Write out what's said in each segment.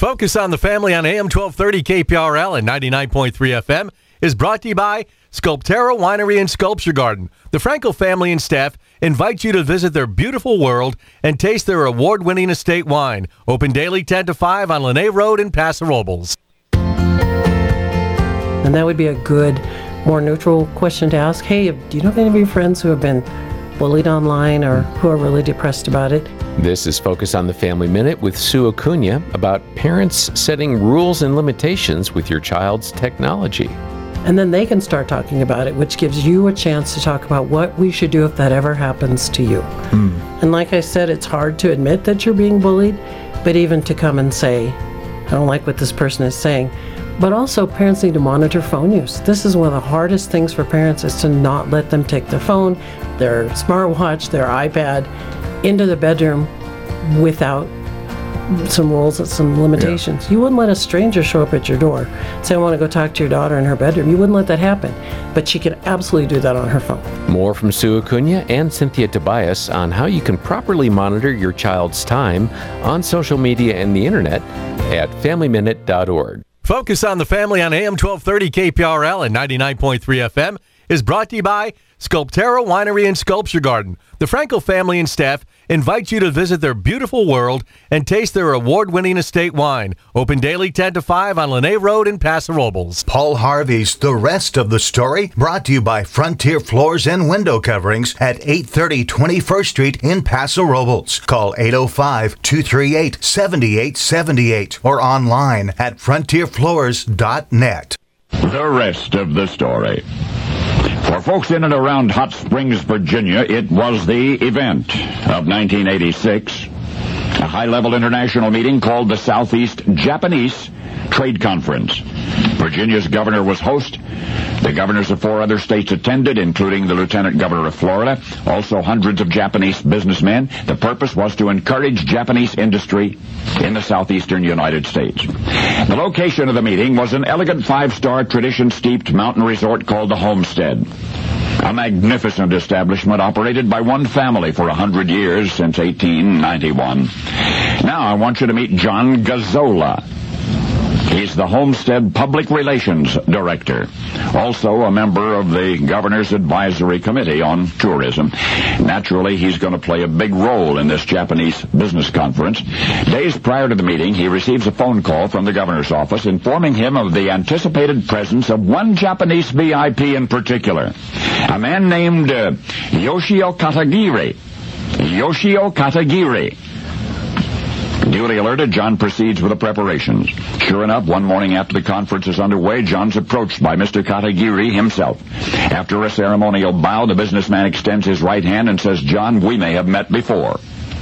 Focus on the Family on AM 1230 KPRL and 99.3 FM is brought to you by Sculptera Winery and Sculpture Garden. The Franco family and staff invite you to visit their beautiful world and taste their award-winning estate wine. Open daily 10 to 5 on Lene Road in Paso Robles. And that would be a good, more neutral question to ask. Hey, do you know any of your friends who have been bullied online or who are really depressed about it? This is Focus on the Family Minute with Sue Acuna about parents setting rules and limitations with your child's technology. And then they can start talking about it, which gives you a chance to talk about what we should do if that ever happens to you. And like I said, it's hard to admit that you're being bullied, but even to come and say, I don't like what this person is saying. But also, parents need to monitor phone use. This is one of the hardest things for parents, is to not let them take their phone, their smartwatch, their iPad into the bedroom without some rules and some limitations. You wouldn't let a stranger show up at your door, say, I want to go talk to your daughter in her bedroom. You wouldn't let that happen. But she can absolutely do that on her phone. More from Sue Acuna and Cynthia Tobias on how you can properly monitor your child's time on social media and the internet at FamilyMinute.org. Focus on the Family on AM 1230 KPRL and 99.3 FM is brought to you by Sculptera Winery and Sculpture Garden. The Franco family and staff invite you to visit their beautiful world and taste their award-winning estate wine. Open daily 10 to 5 on Lene Road in Paso Robles. Paul Harvey's The Rest of the Story, brought to you by Frontier Floors and Window Coverings at 830 21st Street in Paso Robles. Call 805-238-7878 or online at frontierfloors.net. The Rest of the Story. For folks in and around Hot Springs, Virginia, it was the event of 1986, a high-level international meeting called the Southeast Japanese Trade Conference. Virginia's governor was host. The governors of 4 other states attended, including the lieutenant governor of Florida, also hundreds of Japanese businessmen. The purpose was to encourage Japanese industry in the southeastern United States. The location of the meeting was an elegant 5-star tradition-steeped mountain resort called the Homestead, a magnificent establishment operated by one family for 100 years since 1891. Now I want you to meet John Gazzola. He's the Homestead Public Relations Director, also a member of the Governor's Advisory Committee on Tourism. Naturally, he's going to play a big role in this Japanese business conference. Days prior to the meeting, he receives a phone call from the Governor's office informing him of the anticipated presence of one Japanese VIP in particular, a man named Yoshio Katagiri. Yoshio Katagiri. Duly alerted, John proceeds with the preparations. Sure enough, one morning after the conference is underway, John's approached by Mr. Katagiri himself. After a ceremonial bow, the businessman extends his right hand and says, John, we may have met before.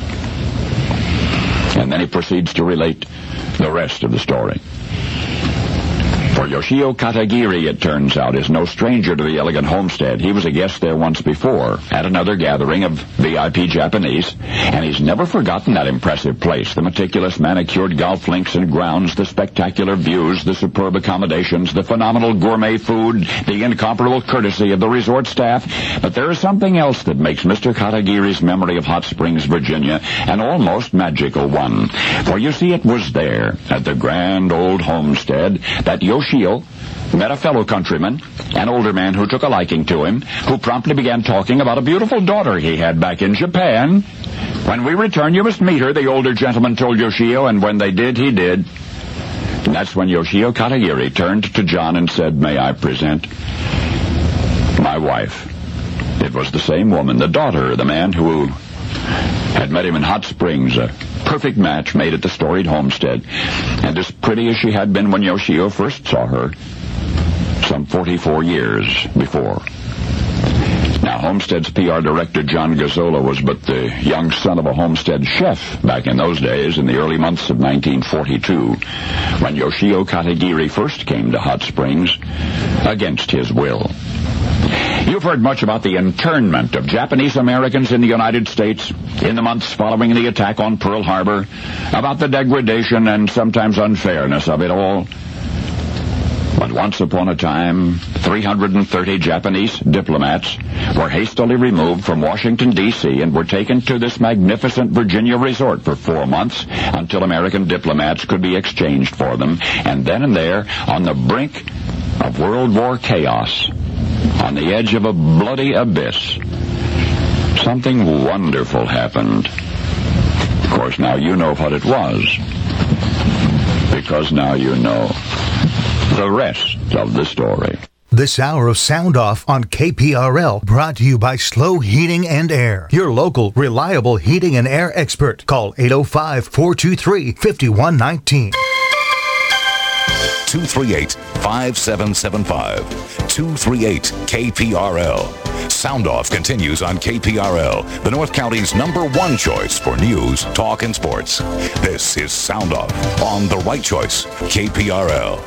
And then he proceeds to relate the rest of the story. For Yoshio Katagiri, it turns out, is no stranger to the elegant homestead. He was a guest there once before at another gathering of VIP Japanese, and he's never forgotten that impressive place. The meticulous manicured golf links and grounds, the spectacular views, the superb accommodations, the phenomenal gourmet food, the incomparable courtesy of the resort staff. But there is something else that makes Mr. Katagiri's memory of Hot Springs, Virginia, an almost magical one. For you see, it was there, at the grand old homestead, that Yoshio met a fellow countryman, an older man who took a liking to him, who promptly began talking about a beautiful daughter he had back in Japan. When we return, you must meet her, the older gentleman told Yoshio, and when they did, he did. And that's when Yoshio Katagiri turned to John and said, may I present my wife? It was the same woman, the daughter, the man who had met him in Hot Springs, a perfect match made at the storied homestead, and as pretty as she had been when Yoshio first saw her, some 44 years before. Now, Homestead's PR director, John Gazzola, was but the young son of a Homestead chef back in those days, in the early months of 1942, when Yoshio Katagiri first came to Hot Springs against his will. You've heard much about the internment of Japanese Americans in the United States in the months following the attack on Pearl Harbor, about the degradation and sometimes unfairness of it all. But once upon a time, 330 Japanese diplomats were hastily removed from Washington, D.C. and were taken to this magnificent Virginia resort for 4 months until American diplomats could be exchanged for them. And then and there, on the brink of World War chaos, on the edge of a bloody abyss, something wonderful happened. Of course, now you know what it was, because now you know the rest of the story. This hour of Sound Off on KPRL brought to you by Slow Heating and Air, your local, reliable heating and air expert. Call 805-423-5119. 238-5775. 238-KPRL. Sound Off continues on KPRL, the North County's #1 choice for news, talk, and sports. This is Sound Off on the right choice, KPRL.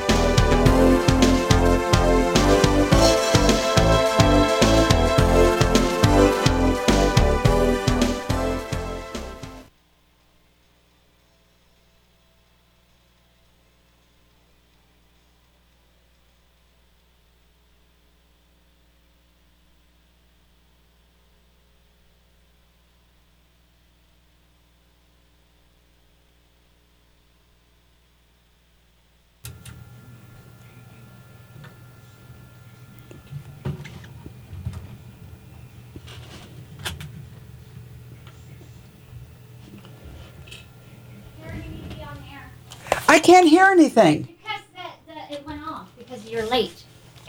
I can't hear anything. Because it went off because you're late.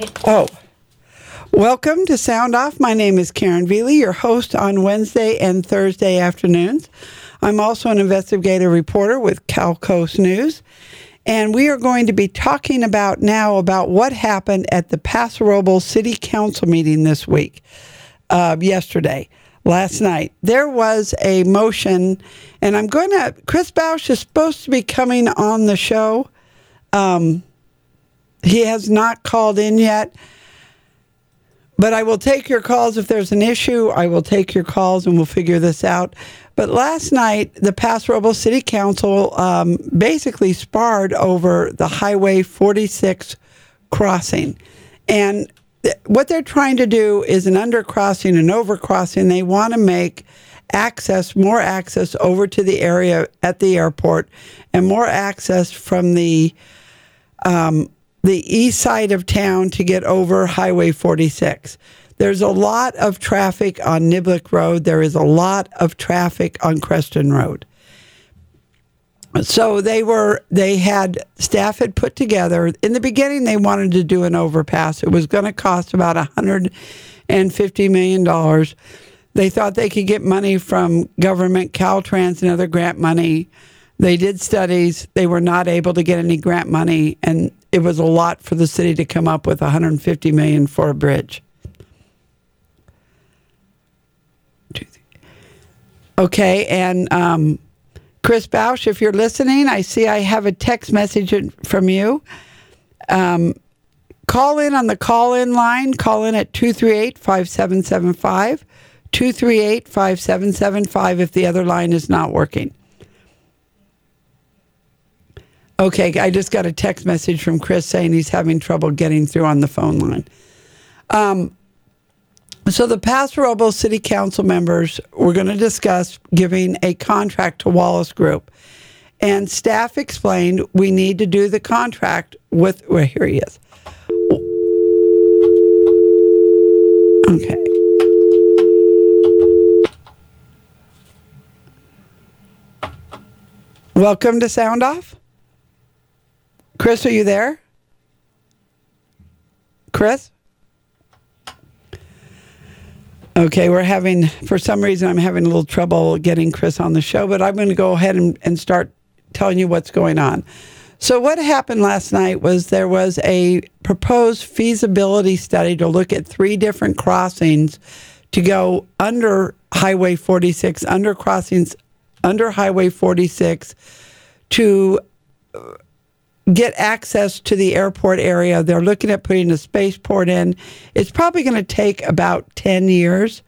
Welcome to Sound Off. My name is Karen Veely, your host on Wednesday and Thursday afternoons. I'm also an investigative reporter with Cal Coast News. And we are going to be talking about what happened at the Paso Robles City Council meeting this week, last night. There was a motion, and Chris Bausch is supposed to be coming on the show. He has not called in yet, but I will take your calls. If there's an issue, I will take your calls and we'll figure this out. But last night, the Paso Robles City Council basically sparred over the Highway 46 crossing. And what they're trying to do is an undercrossing and overcrossing. They want to make more access over to the area at the airport and more access from the east side of town to get over Highway 46. There's a lot of traffic on Niblick Road. There is a lot of traffic on Creston Road. So staff had put together, in the beginning they wanted to do an overpass. It was going to cost about $150 million. They thought they could get money from government, Caltrans, and other grant money. They did studies. They were not able to get any grant money, and it was a lot for the city to come up with $150 million for a bridge. Okay, and Chris Bausch, if you're listening, I see I have a text message from you. Call in on the call-in line. Call in at 238-5775, 238-5775 if the other line is not working. Okay, I just got a text message from Chris saying he's having trouble getting through on the phone line. So the Paso Robles City Council members were going to discuss giving a contract to Wallace Group. And staff explained we need to do the contract with... Well, here he is. Okay. Welcome to Sound Off. Chris, are you there? Chris? Okay, for some reason, I'm having a little trouble getting Chris on the show, but I'm going to go ahead and start telling you what's going on. So what happened last night was there was a proposed feasibility study to look at 3 different crossings to go under Highway 46, under Highway 46 to get access to the airport area. They're looking at putting a spaceport in. It's probably going to take about 10 years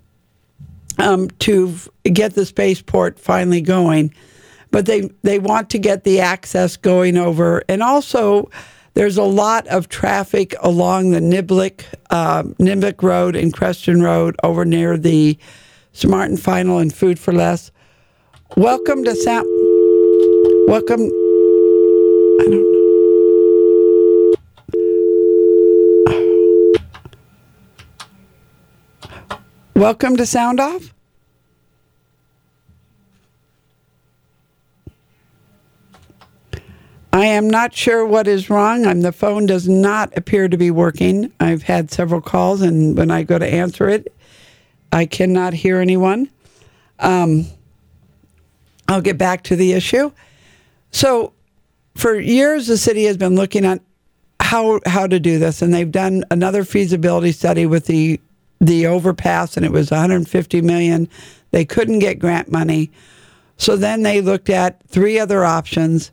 to get the spaceport finally going. But they want to get the access going over. And also, There's a lot of traffic along the Nimblick Road and Creston Road over near the Smart and Final and Food for Less. Welcome to Welcome. I don't know. Welcome to Sound Off. I am not sure what is wrong. The phone does not appear to be working. I've had several calls, and when I go to answer it, I cannot hear anyone. I'll get back to the issue. So, for years, the city has been looking at how to do this, and they've done another feasibility study with the overpass, and it was $150 million. They couldn't get grant money, so then they looked at 3 other options.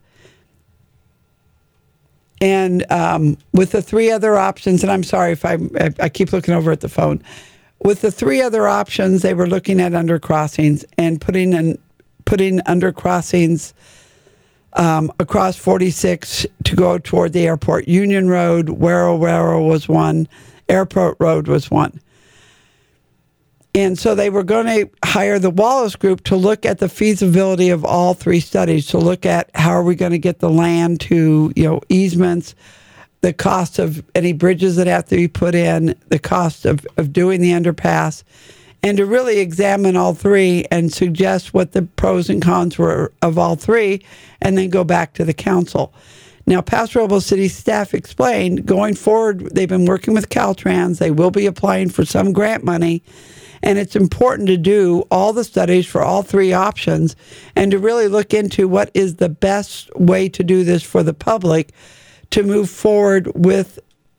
And with the 3 other options, and I'm sorry if I keep looking over at the phone. With the 3 other options, they were looking at undercrossings and putting undercrossings across 46 to go toward the airport. Union Road, Warrow was one, Airport Road was one. And so they were going to hire the Wallace Group to look at the feasibility of all 3 studies, to look at how are we going to get the land to, easements, the cost of any bridges that have to be put in, the cost of doing the underpass, and to really examine all 3 and suggest what the pros and cons were of all 3, and then go back to the council. Now, Paso Robles City staff explained, going forward, they've been working with Caltrans. They will be applying for some grant money. And it's important to do all the studies for all 3 options and to really look into what is the best way to do this for the public to move forward with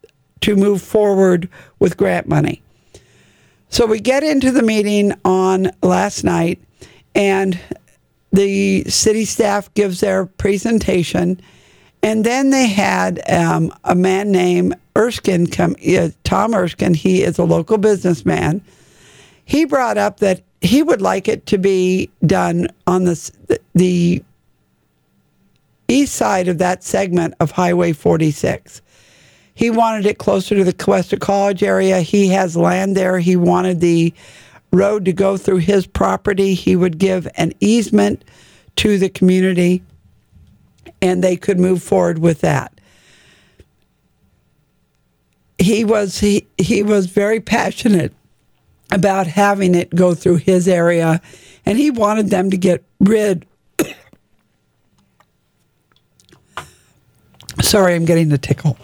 grant money. So we get into the meeting on last night, and the city staff gives their presentation, and then they had a man named Erskine Tom Erskine. He is a local businessman. He brought up that he would like it to be done on the east side of that segment of Highway 46. He wanted it closer to the Cuesta College area. He has land there. He wanted the road to go through his property. He would give an easement to the community, and they could move forward with that. He was very passionate about having it go through his area, and he wanted them to get rid. Sorry, I'm getting a tickle.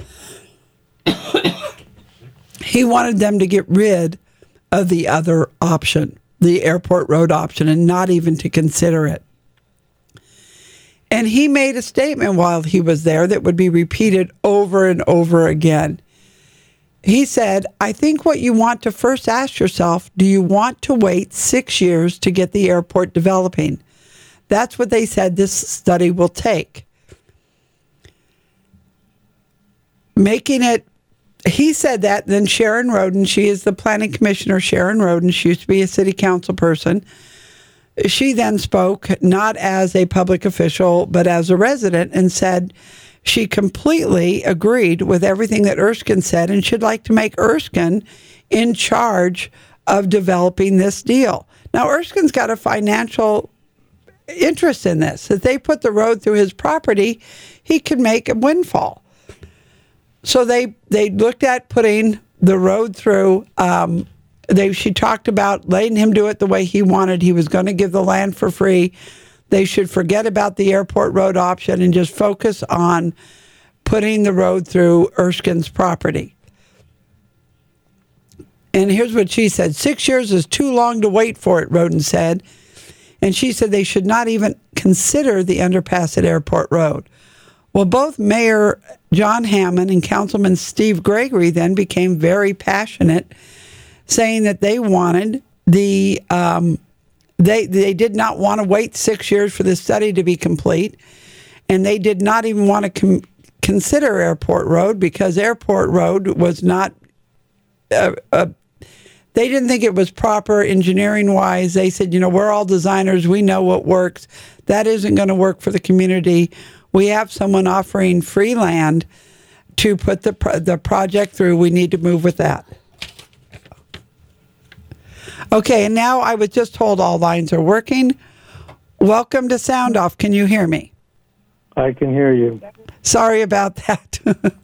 He wanted them to get rid of the other option, the Airport Road option, and not even to consider it. And he made a statement while he was there that would be repeated over and over again. He said, I think what you want to first ask yourself, do you want to wait 6 years to get the airport developing? That's what they said this study will take. He said that, then Sharon Roden, she is the planning commissioner, Sharon Roden, she used to be a city council person. She then spoke, not as a public official, but as a resident, and said she completely agreed with everything that Erskine said, and she'd like to make Erskine in charge of developing this deal. Now, Erskine's got a financial interest in this. If they put the road through his property, he could make a windfall. So they looked at putting the road through. She talked about letting him do it the way he wanted. He was going to give the land for free. They should forget about the Airport Road option and just focus on putting the road through Erskine's property. And here's what she said. 6 years is too long to wait for it, Roden said. And she said they should not even consider the underpass at Airport Road. Well, both Mayor John Hammond and Councilman Steve Gregory then became very passionate, saying that they wanted they did not want to wait 6 years for the study to be complete, and they did not even want to consider Airport Road because Airport Road was not. They didn't think it was proper engineering-wise. They said, we're all designers. We know what works. That isn't going to work for the community. We have someone offering free land to put the project through. We need to move with that. Okay, and now I was just told all lines are working. Welcome to Sound Off. Can you hear me? I can hear you. Sorry about that.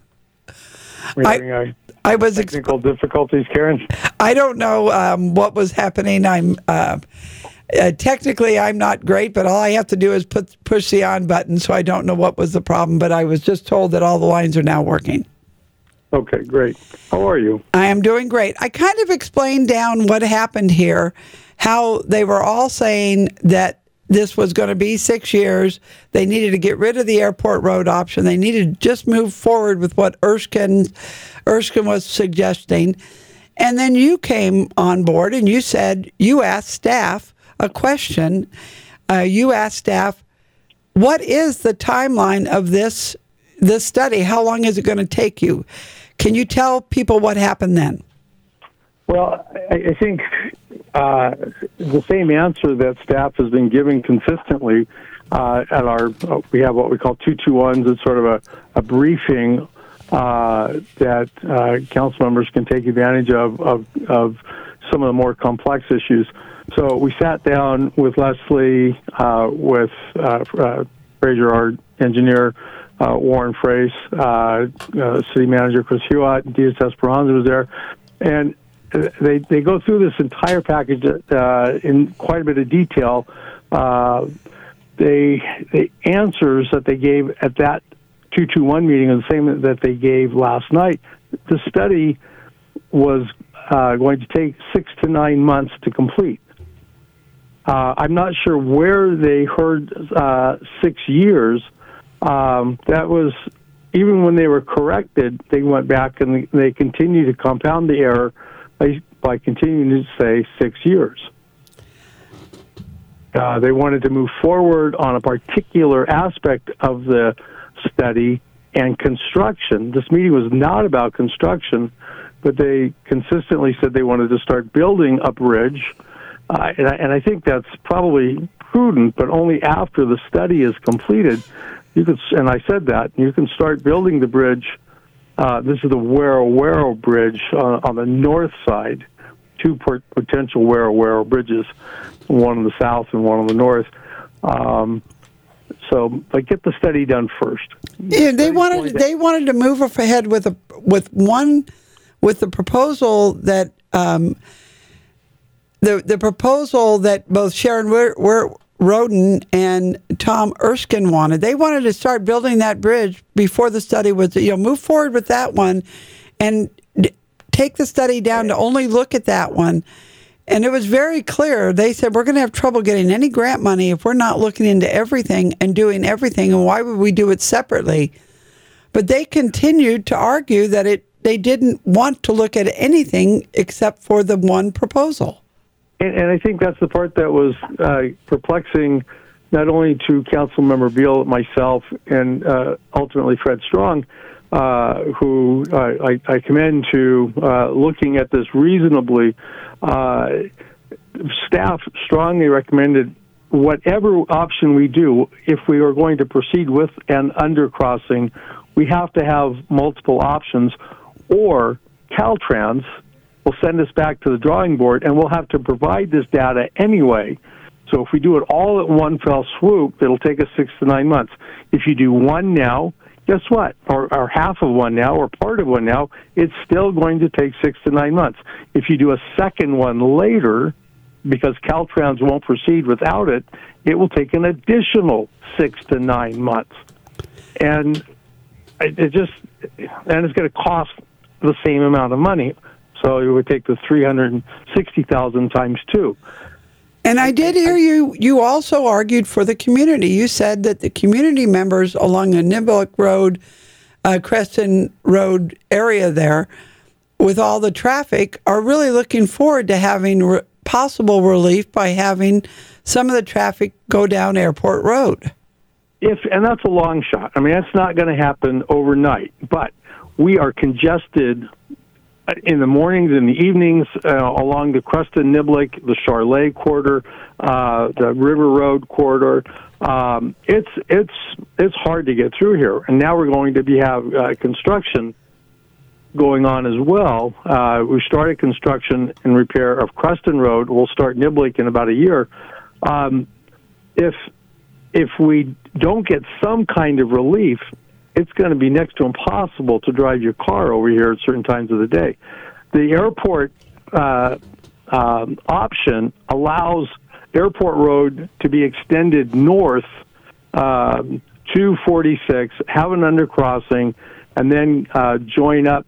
I was technical difficulties, Karen. I don't know what was happening. I'm technically I'm not great, but all I have to do is push the on button, so I don't know what was the problem. But I was just told that all the lines are now working. Okay, great. How are you? I am doing great. I kind of explained down what happened here, how they were all saying that this was going to be 6 years. They needed to get rid of the airport road option. They needed to just move forward with what Erskine was suggesting. And then you came on board and you said, you asked staff a question. You asked staff, what is the timeline of this study? How long is it going to take you? Can you tell people what happened then? Well, I think the same answer that staff has been giving consistently we have what we call 221s. It's sort of a briefing that council members can take advantage of some of the more complex issues. So we sat down with Leslie, with Fraser, our engineer, Warren Frace, city manager Chris Hewitt, and Diaz Esperanza was there, and they go through this entire package in quite a bit of detail. The answers that they gave at that 221 meeting are the same that they gave last night. The study was going to take 6 to 9 months to complete. I'm not sure where they heard 6 years. That was, even when they were corrected, they went back and they continued to compound the error by continuing to say 6 years. They wanted to move forward on a particular aspect of the study and construction. This meeting was not about construction, but they consistently said they wanted to start building a bridge. And I think that's probably prudent, but only after the study is completed. And I said that, you can start building the bridge. This is the Wero Bridge on the north side, two potential Wero bridges, one on the south and one on the north. So, get the study done first. Yeah, they wanted to move ahead with the proposal that the proposal that both Sharon Roden and Tom Erskine wanted. They wanted to start building that bridge before the study was, move forward with that one and take the study down to only look at that one. And it was very clear. They said, we're going to have trouble getting any grant money if we're not looking into everything and doing everything. And why would we do it separately? But they continued to argue that they didn't want to look at anything except for the one proposal. And I think that's the part that was perplexing, not only to Councilmember Beal, myself, and ultimately Fred Strong, who I commend to looking at this reasonably. Staff strongly recommended whatever option we do, if we are going to proceed with an undercrossing, we have to have multiple options, or Caltrans will send us back to the drawing board, and we'll have to provide this data anyway. So if we do it all at one fell swoop, it'll take us 6 to 9 months. If you do one now, guess what? Or half of one now, or part of one now, it's still going to take 6 to 9 months. If you do a second one later, because Caltrans won't proceed without it, it will take an additional 6 to 9 months. And it's going to cost the same amount of money. So it would take the $360,000 times 2. And I did hear you also argued for the community. You said that the community members along the Nibbuck Road, Creston Road area there, with all the traffic, are really looking forward to having possible relief by having some of the traffic go down Airport Road. And that's a long shot. I mean, that's not going to happen overnight. But we are congested in the mornings and the evenings along the Creston Niblick, the Charlet corridor, the River Road corridor. It's hard to get through here, and now we're going to have construction going on as well. We started construction and repair of Creston Road. We'll start Niblick in about a year. If we don't get some kind of relief, it's going to be next to impossible to drive your car over here at certain times of the day. The airport option allows Airport Road to be extended north to 46, have an undercrossing, and then join up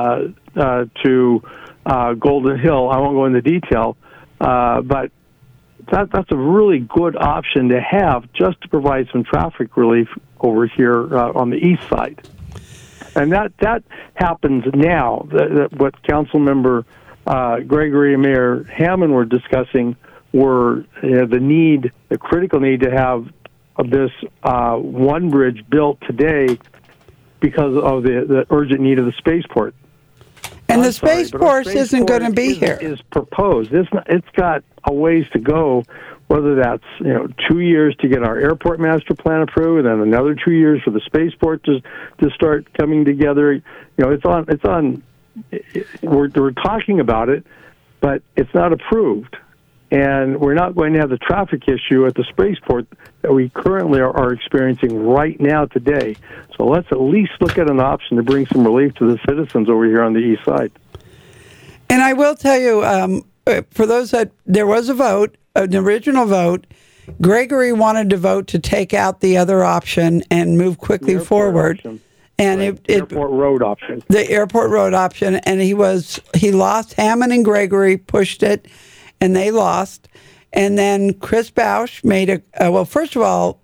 to Golden Hill. I won't go into detail, but that's a really good option to have just to provide some traffic relief over here on the east side. And that happens now. What Councilmember Gregory and Mayor Hammond were discussing were the critical need to have this one bridge built today because of the urgent need of the spaceport. And the spaceport isn't going to be here. Is proposed. It's got a ways to go. Whether that's 2 years to get our airport master plan approved, and then another 2 years for the spaceport to start coming together. It's on. We're talking about it, but it's not approved, and we're not going to have the traffic issue at the spaceport that we currently are experiencing right now today. So let's at least look at an option to bring some relief to the citizens over here on the east side. And I will tell you, for those that there was a vote, an original vote. Gregory wanted to vote to take out the other option and move quickly forward. Option. And right. Airport road option. The airport road option, and he lost. Hammond and Gregory pushed it, and they lost. And then Chris Bausch made well, first of all,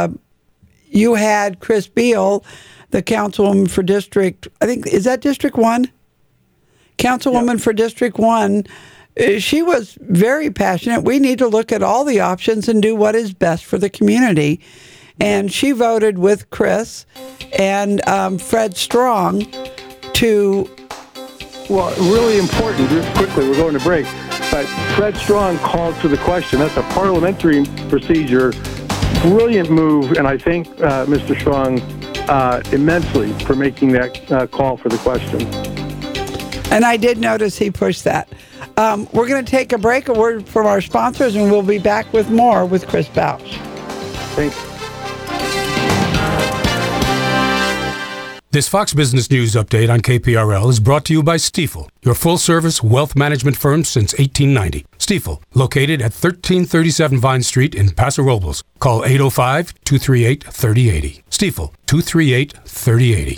you had Chris Beal, the councilwoman for District, I think, is that District 1? Councilwoman for District 1. She was very passionate. We need to look at all the options and do what is best for the community. And she voted with Chris and Fred Strong to... Well, really important, just quickly, we're going to break, but Fred Strong called for the question. That's a parliamentary procedure. Brilliant move, and I thank Mr. Strong immensely for making that call for the question. And I did notice he pushed that. We're going to take a break, a word from our sponsors, and we'll be back with more with Chris Bausch. Thanks. This Fox Business News update on KPRL is brought to you by Stifel, your full-service wealth management firm since 1890. Stifel, located at 1337 Vine Street in Paso Robles. Call 805-238-3080. Stifel, 238-3080.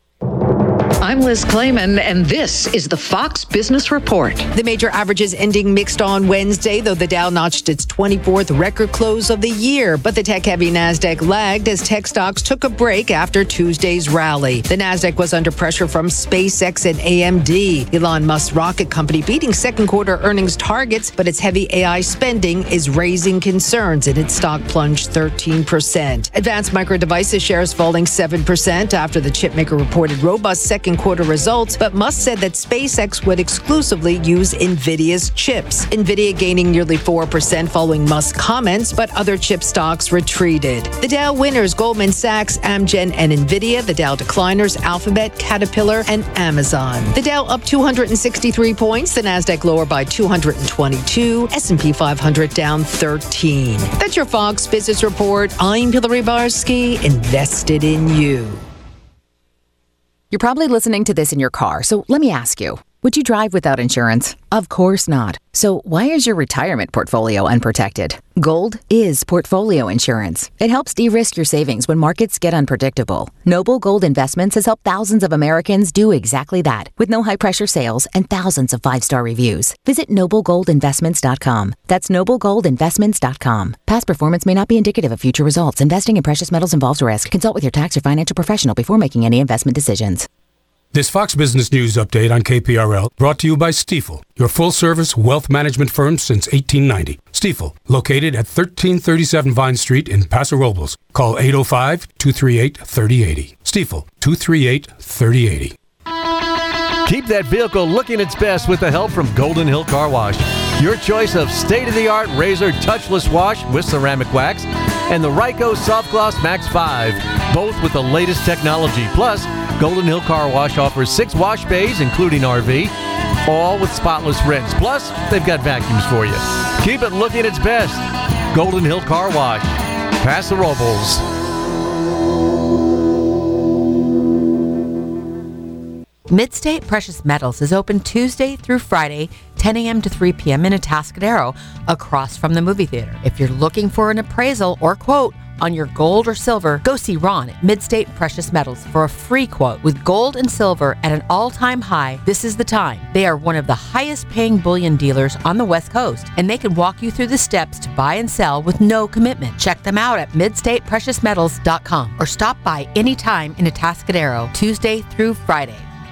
I'm Liz Clayman, and this is the Fox Business Report. The major averages ending mixed on Wednesday, though the Dow notched its 24th record close of the year. But the tech-heavy NASDAQ lagged as tech stocks took a break after Tuesday's rally. The NASDAQ was under pressure from SpaceX and AMD. Elon Musk's rocket company beating second quarter earnings targets, but its heavy AI spending is raising concerns, and its stock plunged 13%. Advanced Micro Devices shares falling 7% after the chipmaker reported robust second quarter results, but Musk said that SpaceX would exclusively use NVIDIA's chips. NVIDIA gaining nearly 4% following Musk's comments, but other chip stocks retreated. The Dow winners, Goldman Sachs, Amgen, and NVIDIA. The Dow decliners, Alphabet, Caterpillar, and Amazon. The Dow up 263 points, the NASDAQ lower by 222, S&P 500 down 13. That's your Fox Business Report. I'm Hillary Barsky, invested in you. You're probably listening to this in your car, so let me ask you, would you drive without insurance? Of course not. So why is your retirement portfolio unprotected? Gold is portfolio insurance. It helps de-risk your savings when markets get unpredictable. Noble Gold Investments has helped thousands of Americans do exactly that, with no high-pressure sales and thousands of 5-star reviews. Visit NobleGoldInvestments.com. That's NobleGoldInvestments.com. Past performance may not be indicative of future results. Investing in precious metals involves risk. Consult with your tax or financial professional before making any investment decisions. This Fox Business News update on KPRL brought to you by Stifel, your full-service wealth management firm since 1890. Stifel, located at 1337 Vine Street in Paso Robles. Call 805-238-3080. Stifel, 238-3080. Keep that vehicle looking its best with the help from Golden Hill Car Wash. Your choice of state-of-the-art Razor touchless wash with ceramic wax and the Ryko Soft Gloss Max 5, both with the latest technology. Plus, Golden Hill Car Wash offers 6 wash bays, including RV, all with spotless rinse. Plus, they've got vacuums for you. Keep it looking its best. Golden Hill Car Wash, Paso Robles. Midstate Precious Metals is open Tuesday through Friday, 10 a.m. to 3 p.m. in Atascadero, across from the movie theater. If you're looking for an appraisal or quote on your gold or silver, go see Ron at Midstate Precious Metals for a free quote. With gold and silver at an all-time high, this is the time. They are one of the highest-paying bullion dealers on the West Coast, and they can walk you through the steps to buy and sell with no commitment. Check them out at MidstatePreciousMetals.com or stop by anytime in Atascadero, Tuesday through Friday.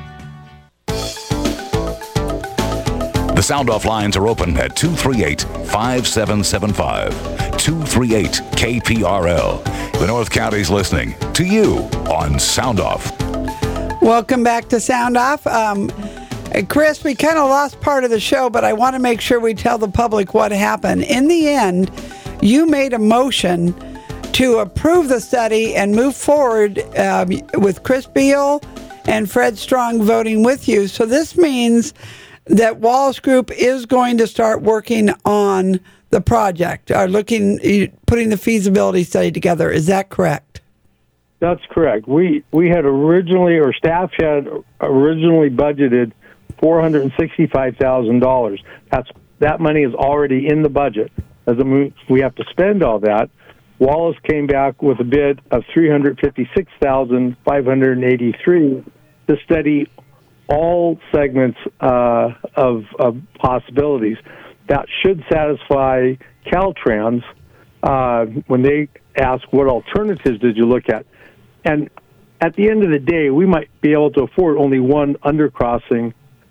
The Sound Off lines are open at 238-5775. 238-KPRL. The North County's listening to you on Sound Off. Welcome back to Sound Off. Chris, we kind of lost part of the show, but I want to make sure we tell the public what happened. In the end, you made a motion to approve the study and move forward with Chris Beal and Fred Strong voting with you. So this means that Wallace Group is going to start working on the project, putting the feasibility study together. Is that correct? That's correct. We had originally, or staff had originally budgeted $465,000. That money is already in the budget. As we have to spend all that. Wallace came back with a bid of $356,583 to study all segments of possibilities. That should satisfy Caltrans when they ask what alternatives did you look at. And at the end of the day, we might be able to afford only one undercrossing,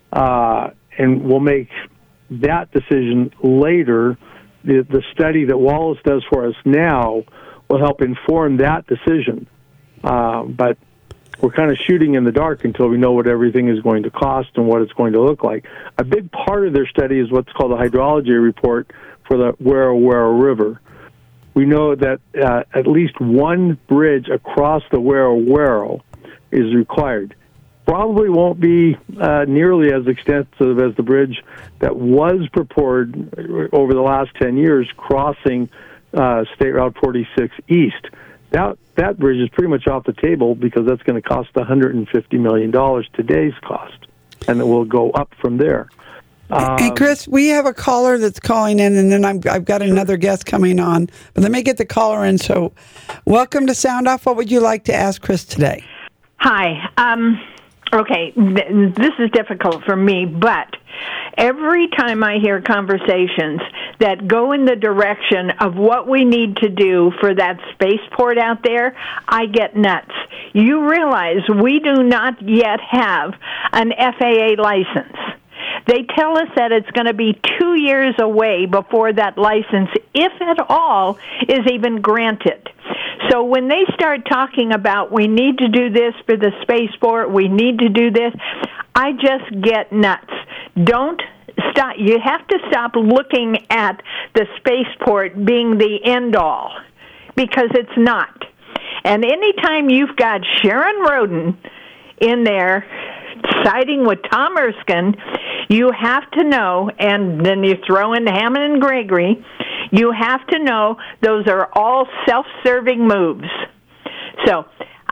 and we'll make that decision later. The study that Wallace does for us now will help inform that decision. But we're kind of shooting in the dark until we know what everything is going to cost and what it's going to look like. A big part of their study is what's called a hydrology report for the Wero River. We know that at least one bridge across the Wero is required. Probably won't be nearly as extensive as the bridge that was proposed over the last 10 years crossing State Route 46 East. That bridge is pretty much off the table because that's going to cost $150 million today's cost, and it will go up from there. Hey, Chris, we have a caller that's calling in, and then I've got another guest coming on. But let me get the caller in. So welcome to Sound Off. What would you like to ask Chris today? Hi. Okay, this is difficult for me, but every time I hear conversations that go in the direction of what we need to do for that spaceport out there, I get nuts. You realize we do not yet have an FAA license. They tell us that it's going to be 2 years away before that license, if at all, is even granted. So when they start talking about we need to do this for the spaceport, we need to do this, I just get nuts. Don't stop. You have to stop looking at the spaceport being the end all, because it's not. And anytime you've got Sharon Roden in there siding with Tom Erskine, you have to know, and then you throw in Hammond and Gregory, you have to know those are all self-serving moves. So,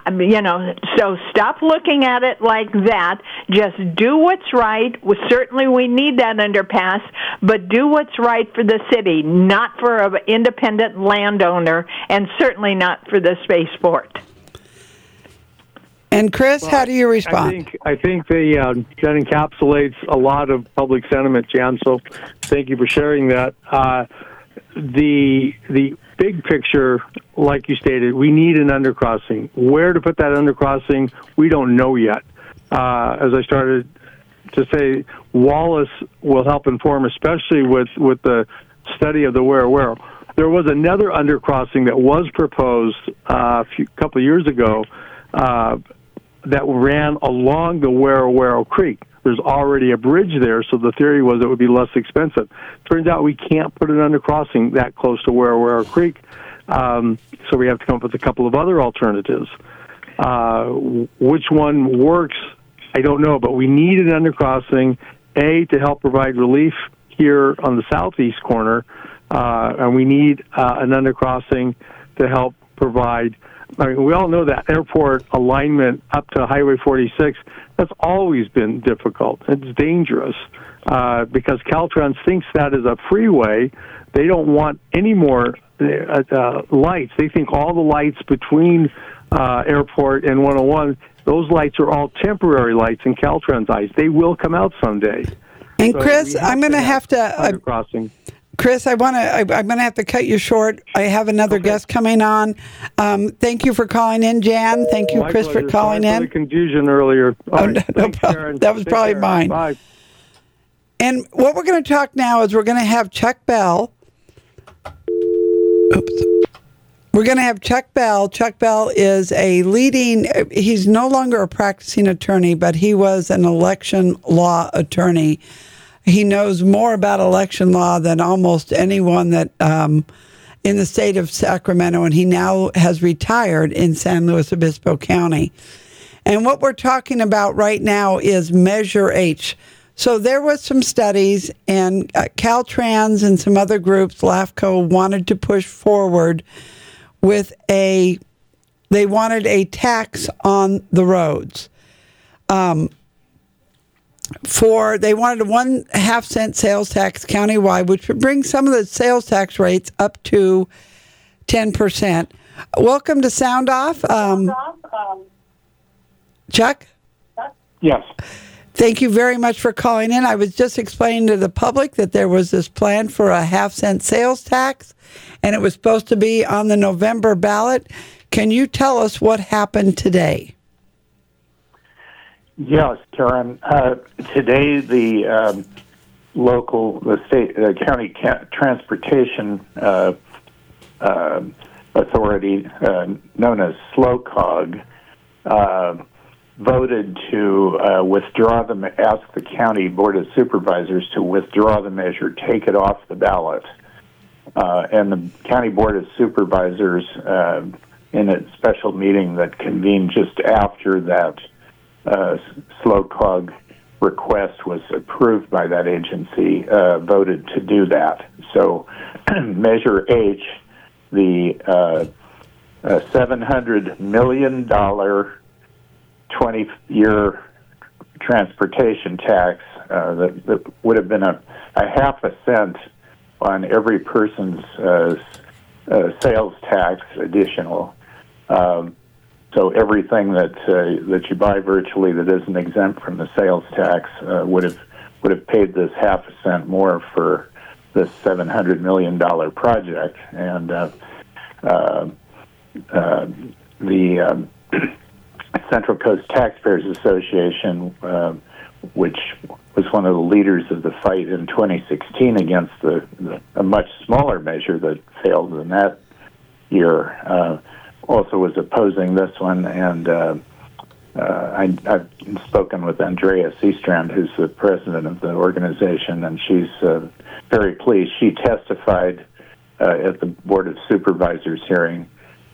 so stop looking at it like that. Just do what's right. Certainly we need that underpass, but do what's right for the city, not for an independent landowner, and certainly not for the spaceport. And Chris, how do you respond? I think that encapsulates a lot of public sentiment, Jan. So, thank you for sharing that. The big picture, like you stated, we need an undercrossing. Where to put that undercrossing, we don't know yet. As I started to say, Wallace will help inform, especially with the study of the Wero. There was another undercrossing that was proposed a couple of years ago. That ran along the Wero Creek. there's already a bridge there, so the theory was it would be less expensive. Turns out we can't put an undercrossing that close to Ware Creek, so we have to come up with a couple of other alternatives. Which one works, I don't know, but we need an undercrossing, to help provide relief here on the southeast corner, and we need an undercrossing to help provide. I mean, we all know that airport alignment up to Highway 46, that's always been difficult. It's dangerous because Caltrans thinks that is a freeway. They don't want any more lights. They think all the lights between airport and 101, those lights are all temporary lights in Caltrans' eyes. They will come out someday. And Chris, I'm going to have to undercrossing. Chris, I'm going to have to cut you short. I have another guest coming on. Thank you for calling in, Jan. Thank you, Chris, for calling in. For the confusion earlier. No problem. That was probably mine. Bye. And what we're going to talk now is we're going to have Chuck Bell. Oops. We're going to have Chuck Bell. Chuck Bell is he's no longer a practicing attorney, but he was an election law attorney. He knows more about election law than almost anyone that in the state of Sacramento, and he now has retired in San Luis Obispo County. And what we're talking about right now is Measure H. So there was some studies, and Caltrans and some other groups, LAFCO, wanted to push forward with they wanted a tax on the roads. They wanted a 1/2 cent sales tax countywide, which would bring some of the sales tax rates up to 10%. Welcome to Sound Off. Chuck? Yes. Thank you very much for calling in. I was just explaining to the public that there was this plan for a 1/2 cent sales tax, and it was supposed to be on the November ballot. Can you tell us what happened today? Yes, Karen. Today, the county transportation authority, known as SLOCOG, voted to ask the county board of supervisors to withdraw the measure, take it off the ballot. And the county board of supervisors, in a special meeting that convened just after that SLOCOG request was approved by that agency, voted to do that. So Measure H, the $700 million 20-year transportation tax that would have been a 1/2 cent on every person's sales tax additional. So everything that you buy virtually that isn't exempt from the sales tax would have paid this 1/2 cent more for this $700 million project, and the Central Coast Taxpayers Association, which was one of the leaders of the fight in 2016 against a much smaller measure that failed in that year, also was opposing this one. And I've spoken with Andrea Seastrand, who's the president of the organization, and she's very pleased. She testified at the Board of Supervisors hearing.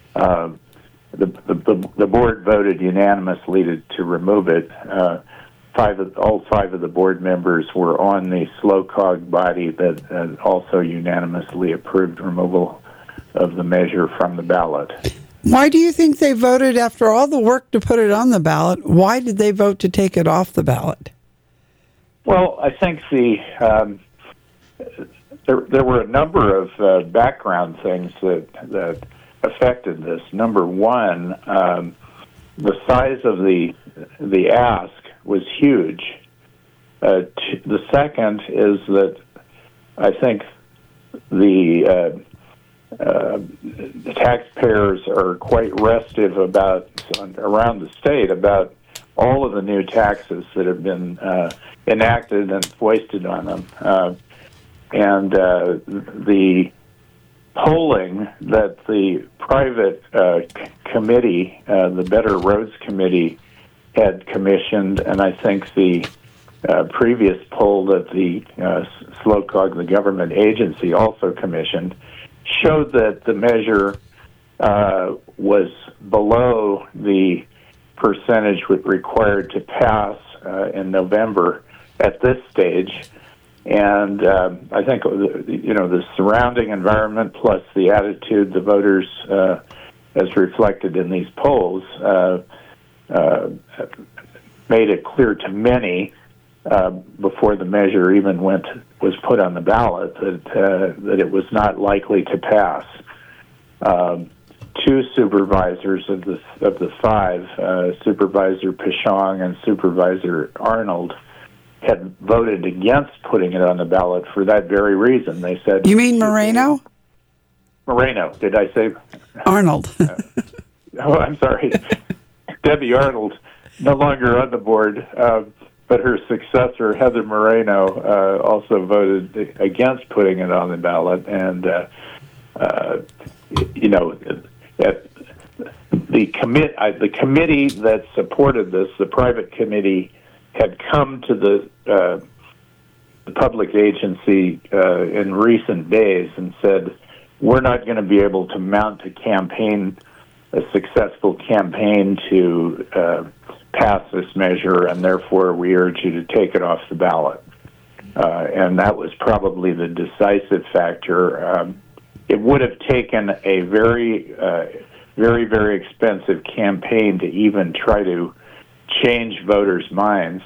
The board voted unanimously to remove it. All five of the board members were on the SLOCOG body that also unanimously approved removal of the measure from the ballot. Why do you think they voted, after all the work to put it on the ballot, why did they vote to take it off the ballot? Well, I think there were a number of background things that affected this. Number one, the size of the ask was huge. The second is that I think the taxpayers are quite restive around the state about all of the new taxes that have been enacted and foisted on them. And the polling that the private committee, the Better Roads Committee, had commissioned, and I think the previous poll that the SLOCOG, the government agency, also commissioned, showed that the measure was below the percentage required to pass in November at this stage. And I think, the surrounding environment plus the attitude the voters, as reflected in these polls, made it clear to many before the measure even was put on the ballot that it was not likely to pass. Two supervisors of the five, Supervisor Pichong and Supervisor Arnold, had voted against putting it on the ballot for that very reason. They said, "You mean Moreno?" Moreno. Did I say Arnold? I'm sorry. Debbie Arnold, no longer on the board, but her successor, Heather Moreno, also voted against putting it on the ballot. And, the committee that supported this, the private committee, had come to the public agency in recent days and said, we're not going to be able to mount a successful campaign to pass this measure, and therefore we urge you to take it off the ballot. And that was probably the decisive factor. It would have taken a very, very expensive campaign to even try to change voters' minds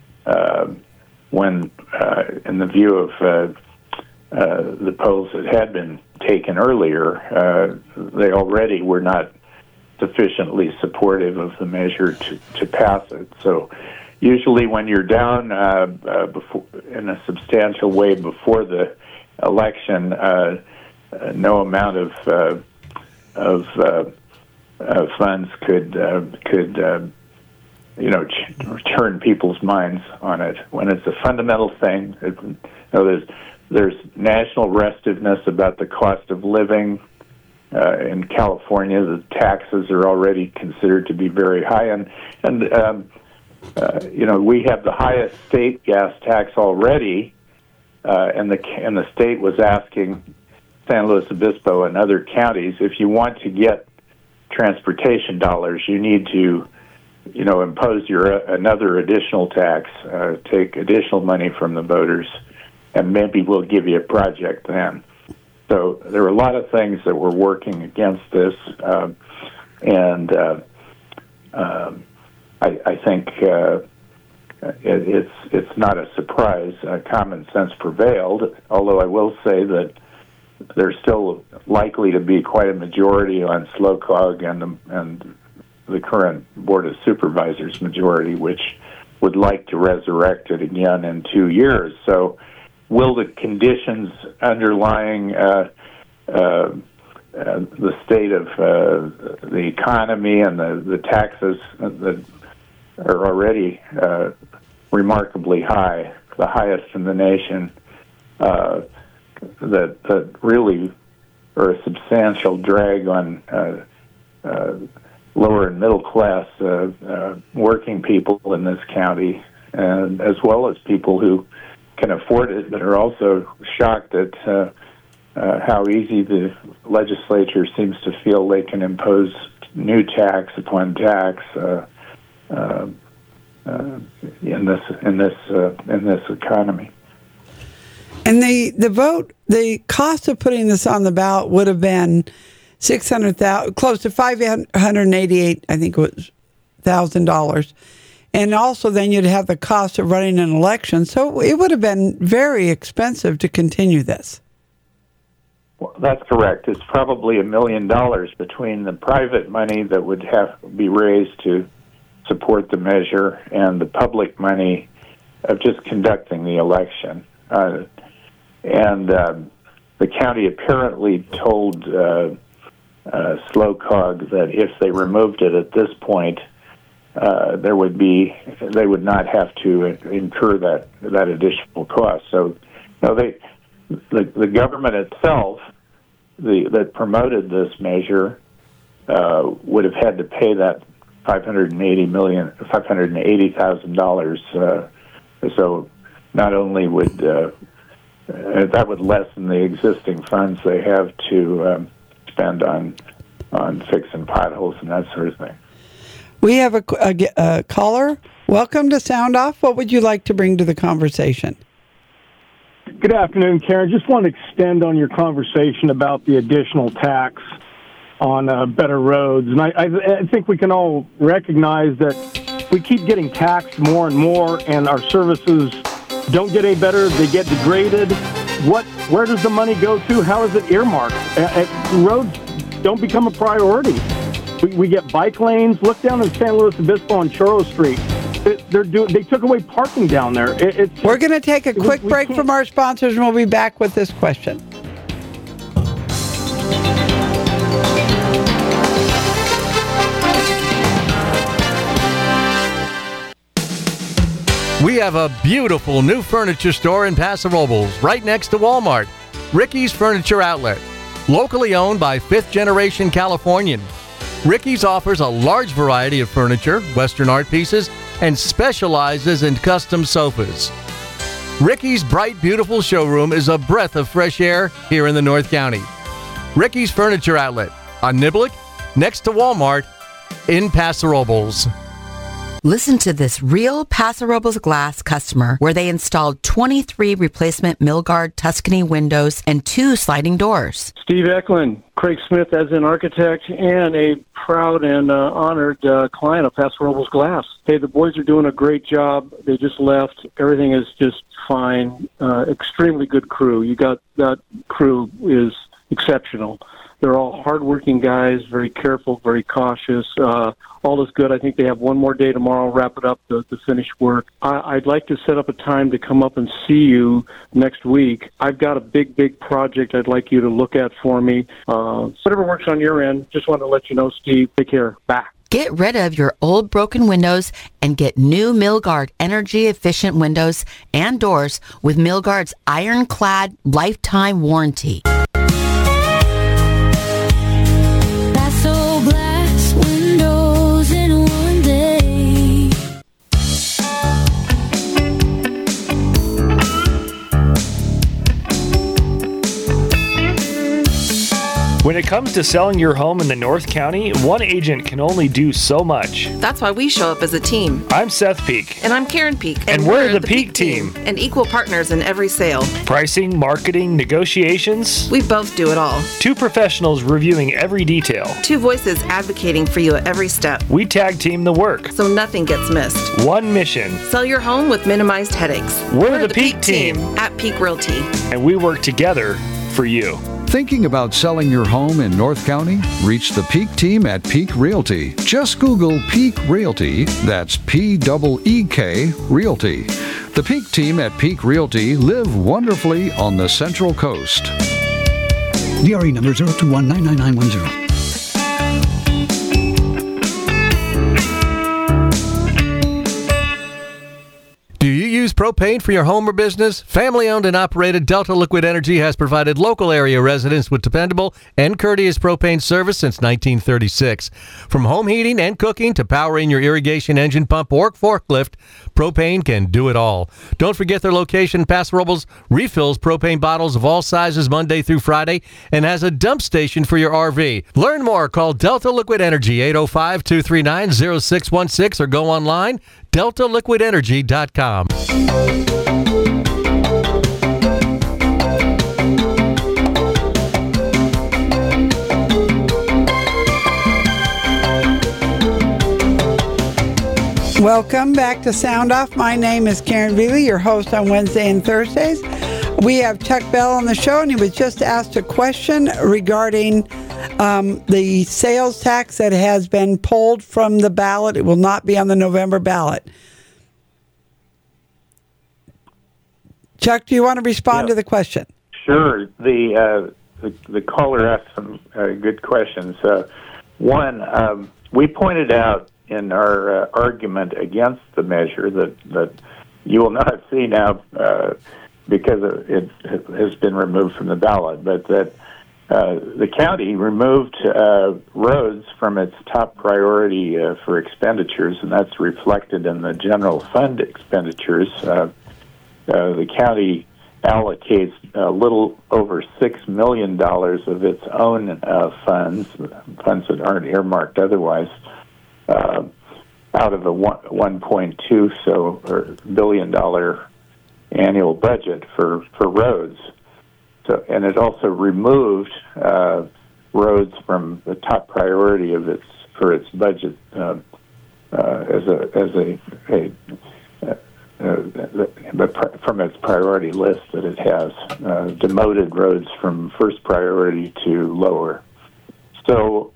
when, in the view of the polls that had been taken earlier, they already were not sufficiently supportive of the measure to pass it. So usually when you're down before, in a substantial way before the election, no amount of funds could turn people's minds on it. When it's a fundamental thing, there's national restiveness about the cost of living. In California, the taxes are already considered to be very high, and we have the highest state gas tax already, and the state was asking San Luis Obispo and other counties, if you want to get transportation dollars, you need to, impose another additional tax, take additional money from the voters, and maybe we'll give you a project then. So there were a lot of things that were working against this, and I think it's not a surprise. Common sense prevailed, although I will say that there's still likely to be quite a majority on SLOCOG and the current Board of Supervisors majority, which would like to resurrect it again in 2 years. So will the conditions underlying the state of the economy and the taxes that are already remarkably high, the highest in the nation, that really are a substantial drag on lower and middle class working people in this county, and as well as people who can afford it, but are also shocked at how easy the legislature seems to feel they can impose new tax upon tax in this economy. And the vote, the cost of putting this on the ballot would have been $600,000, close to $588, I think it was $1,000. And also then you'd have the cost of running an election. So it would have been very expensive to continue this. Well, that's correct. It's probably $1 million between the private money that would have to be raised to support the measure and the public money of just conducting the election. And the county apparently told SLOCOG that if they removed it at this point, they would not have to incur that additional cost. So, the government itself, that promoted this measure, would have had to pay that $580,000 So not only would that would lessen the existing funds they have to spend on fixing potholes and that sort of thing. We have a caller. Welcome to Sound Off. What would you like to bring to the conversation? Good afternoon, Karen. Just want to extend on your conversation about the additional tax on better roads. And I think we can all recognize that we keep getting taxed more and more, and our services don't get any better. They get degraded. Where does the money go to? How is it earmarked? Roads don't become a priority. We get bike lanes. Look down in San Luis Obispo on Churro Street. They took away parking down there. We're going to take a quick break from our sponsors, and we'll be back with this question. We have a beautiful new furniture store in Paso Robles, right next to Walmart. Ricky's Furniture Outlet, locally owned by fifth-generation Californian. Ricky's offers a large variety of furniture, Western art pieces, and specializes in custom sofas. Ricky's bright, beautiful showroom is a breath of fresh air here in the North County. Ricky's Furniture Outlet on Niblick, next to Walmart in Paso Robles. Listen to this real Paso Robles Glass customer where they installed 23 replacement Milgard Tuscany windows and 2 sliding doors. Steve Eklund, Craig Smith as an architect and a proud and honored client of Paso Robles Glass. Hey, the boys are doing a great job. They just left. Everything is just fine. Extremely good crew. That crew is exceptional. They're all hardworking guys, very careful, very cautious. All is good. I think they have one more day tomorrow, wrap it up to finish work. I'd like to set up a time to come up and see you next week. I've got a big project I'd like you to look at for me. Whatever works on your end, just wanted to let you know, Steve. Take care. Bye. Get rid of your old broken windows and get new Milgard energy-efficient windows and doors with Milgard's ironclad lifetime warranty. When it comes to selling your home in the North County, one agent can only do so much. That's why we show up as a team. I'm Seth Peak. And I'm Karen Peak. And we're the Peak team. And equal partners in every sale. Pricing, marketing, negotiations. We both do it all. 2 professionals reviewing every detail. 2 voices advocating for you at every step. We tag team the work, so nothing gets missed. One mission. Sell your home with minimized headaches. We're the Peak team at Peak Realty. And we work together for you. Thinking about selling your home in North County? Reach the Peak team at Peak Realty. Just Google Peak Realty. That's P-E-E-K Realty. The Peak team at Peak Realty live wonderfully on the Central Coast. DRE number 021-99910. Do you use propane for your home or business? Family-owned and operated Delta Liquid Energy has provided local area residents with dependable and courteous propane service since 1936. From home heating and cooking to powering your irrigation engine pump or forklift, propane can do it all. Don't forget their location. Paso Robles refills propane bottles of all sizes Monday through Friday and has a dump station for your RV. Learn more. Call Delta Liquid Energy 805-239-0616 or go online DeltaLiquidEnergy.com. Welcome back to Sound Off. My name is Karen Veely, your host on Wednesday and Thursdays. We have Chuck Bell on the show, and he was just asked a question regarding the sales tax that has been pulled from the ballot. It will not be on the November ballot. Chuck, do you want to respond to the question? Sure. The caller asked some good questions. One, we pointed out in our argument against the measure that you will not see now because it has been removed from the ballot, but that the county removed roads from its top priority for expenditures, and that's reflected in the general fund expenditures. The county allocates a little over $6 million of its own funds that aren't earmarked otherwise, out of a $1.2 billion annual budget for roads. So, and it also removed roads from the top priority of its budget from its priority list that it has, demoted roads from first priority to lower. So,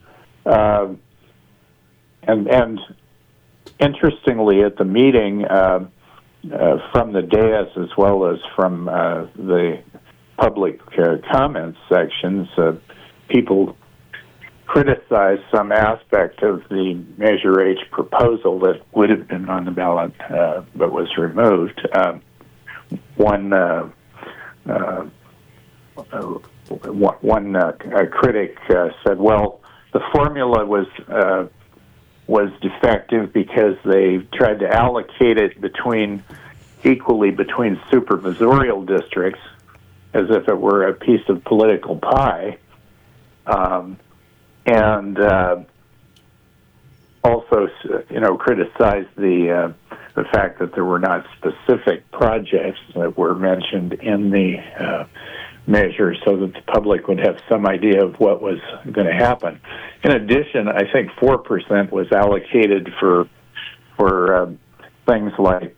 and interestingly, at the meeting, from the dais as well as from the public comments sections, people criticized some aspect of the Measure H proposal that would have been on the ballot but was removed. One critic said, "Well, the formula was defective because they tried to allocate it equally between supervisorial districts, as if it were a piece of political pie." And also, criticized the fact that there were not specific projects that were mentioned in the measure, so that the public would have some idea of what was going to happen. In addition, I think 4% was allocated for things like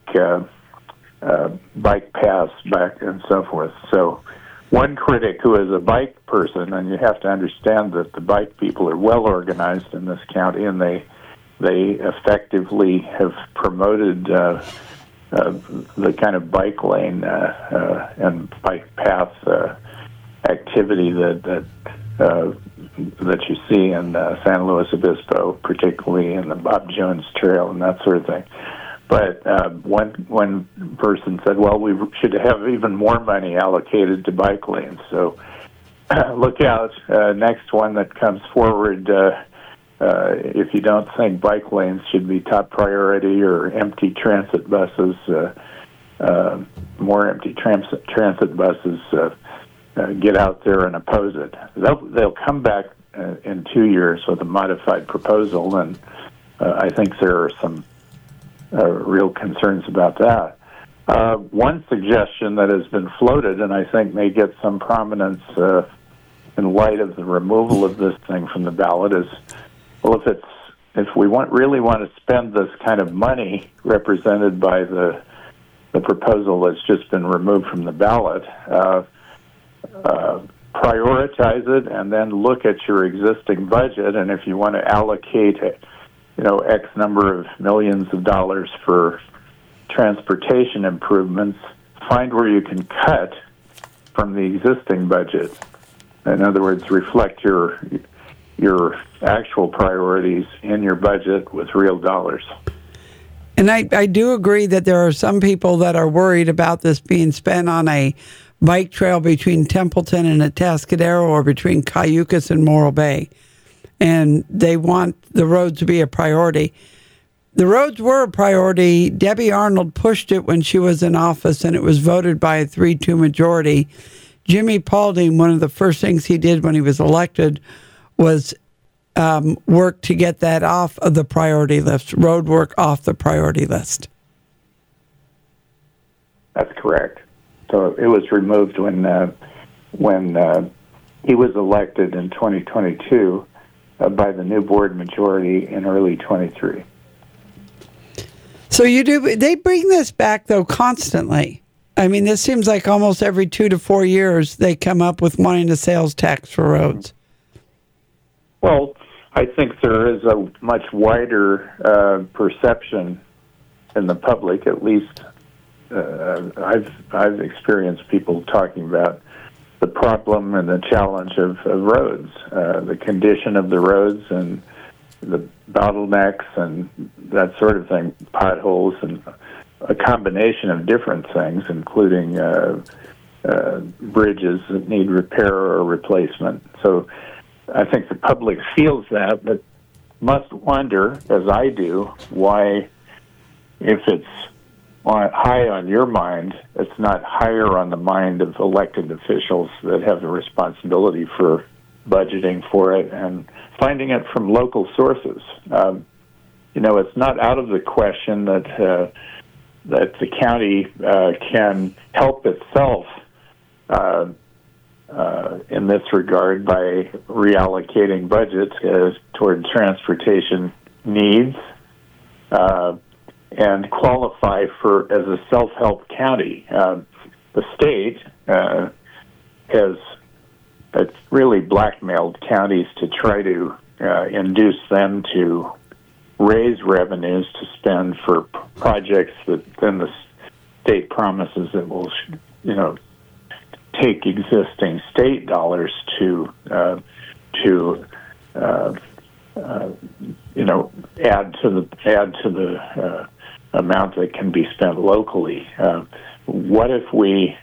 bike paths and so forth. So, one critic who is a bike person, and you have to understand that the bike people are well organized in this county, and they effectively have promoted the kind of bike lane and bike path activity that you see in San Luis Obispo, particularly in the Bob Jones Trail and that sort of thing. But one person said, "Well, we should have even more money allocated to bike lanes." So look out, next one that comes forward, if you don't think bike lanes should be top priority, or empty transit buses, more empty transit buses, get out there and oppose it. They'll come back in 2 years with a modified proposal, and I think there are some real concerns about that. One suggestion that has been floated, and I think may get some prominence in light of the removal of this thing from the ballot, is, well, if we really want to spend this kind of money represented by the proposal that's just been removed from the ballot, prioritize it and then look at your existing budget, and if you want to allocate X number of millions of dollars for transportation improvements, find where you can cut from the existing budget. In other words, reflect your actual priorities in your budget with real dollars. And I do agree that there are some people that are worried about this being spent on a bike trail between Templeton and Atascadero, or between Cayucas and Morro Bay. And they want the roads to be a priority. The roads were a priority. Debbie Arnold pushed it when she was in office, and it was voted by a 3-2 majority. Jimmy Paulding, one of the first things he did when he was elected was work to get that off of the priority list, road work off the priority list. That's correct. So it was removed when he was elected in 2022 by the new board majority in early 23. So they bring this back, though, constantly. I mean, this seems like almost every 2 to 4 years they come up with wanting a sales tax for roads. Well, I think there is a much wider perception in the public, at least I've experienced people talking about the problem and the challenge of roads, the condition of the roads and the bottlenecks and that sort of thing, potholes, and a combination of different things, including bridges that need repair or replacement. So I think the public feels that, but must wonder, as I do, why, if it's high on your mind, it's not higher on the mind of elected officials that have the responsibility for budgeting for it and finding it from local sources. It's not out of the question that the county can help itself in this regard by reallocating budgets toward transportation needs and qualify as a self-help county. The state has really blackmailed counties to try to induce them to raise revenues to spend for projects that then the state promises it will, take existing state dollars to add to the amount that can be spent locally. What if we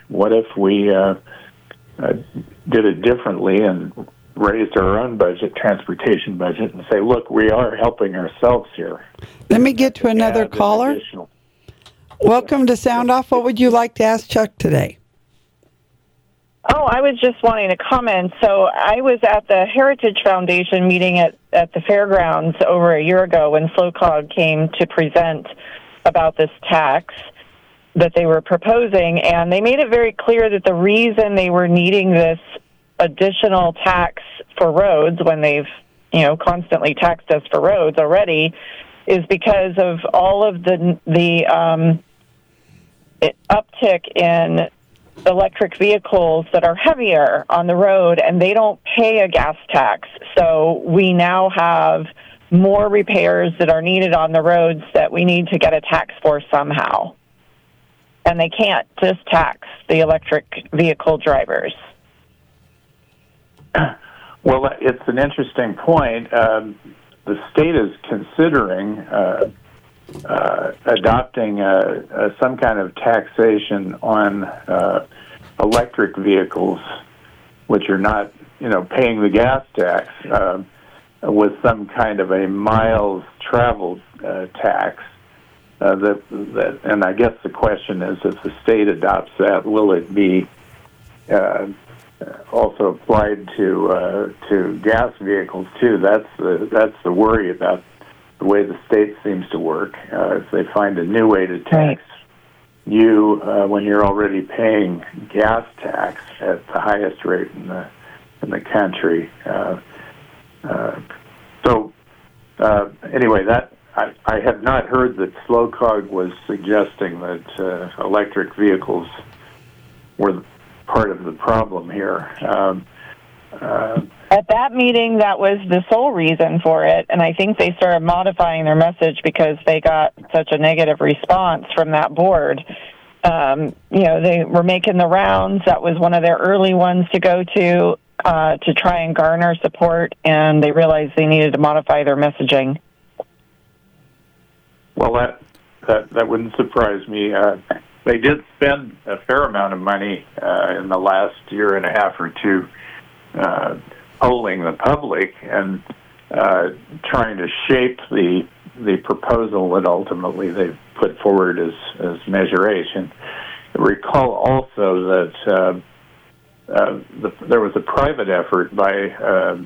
did it differently and raised our own budget, transportation budget, and say, look, we are helping ourselves here. Let me get to another caller. Welcome to Sound Off. What would you like to ask Chuck today? Oh, I was just wanting to comment. So I was at the Heritage Foundation meeting at the fairgrounds over a year ago when SLOCOG came to present about this tax that they were proposing, and they made it very clear that the reason they were needing this additional tax for roads when they've, constantly taxed us for roads already is because of all of the uptick in electric vehicles that are heavier on the road, and they don't pay a gas tax. So we now have more repairs that are needed on the roads that we need to get a tax for somehow. And they can't just tax the electric vehicle drivers. Well, it's an interesting point. The state is considering adopting some kind of taxation on electric vehicles, which are not, paying the gas tax, with some kind of a miles traveled tax. And I guess the question is, if the state adopts that, will it be also applied to gas vehicles too? That's the worry about the way the state seems to work. If they find a new way to tax you when you're already paying gas tax at the highest rate in the country. Anyway, that I have not heard that SLOCOG was suggesting that electric vehicles were part of the problem here. At that meeting, that was the sole reason for it, and I think they started modifying their message because they got such a negative response from that board. They were making the rounds. That was one of their early ones to go to try and garner support, and they realized they needed to modify their messaging. Well, that wouldn't surprise me. They did spend a fair amount of money in the last year and a half or two polling the public and trying to shape the proposal that ultimately they put forward as Measure H. And recall also that there was a private effort by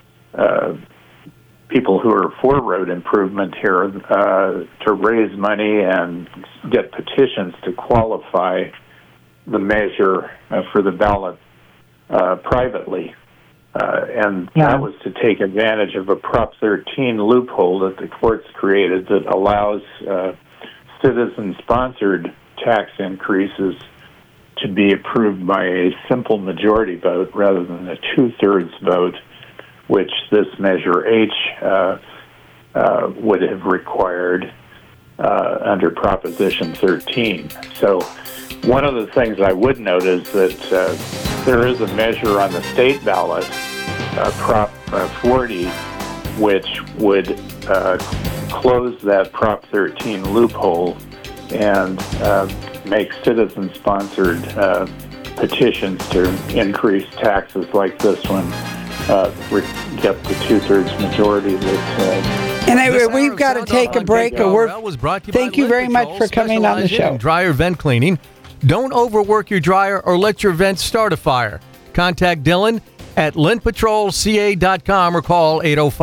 people who are for road improvement here to raise money and get petitions to qualify the measure for the ballot privately. That was to take advantage of a Prop 13 loophole that the courts created that allows citizen-sponsored tax increases to be approved by a simple majority vote rather than a two-thirds vote, which this Measure H would have required under Proposition 13. So one of the things I would note is that there is a measure on the state ballot, Prop 40, which would close that Prop 13 loophole and make citizen-sponsored petitions to increase taxes like this one get the 2/3 majority that. And anyway, we've got to take a break. Thank you very much for coming on the show. Dryer vent cleaning. Don't overwork your dryer or let your vents start a fire. Contact Dylan at lintpatrolca.com or call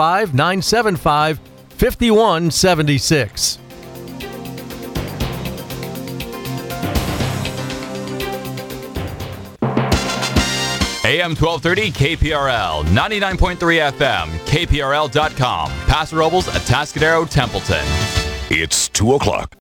805-975-5176. AM 1230 KPRL, 99.3 FM, KPRL.com, Paso Robles, Atascadero, Templeton. It's 2 o'clock.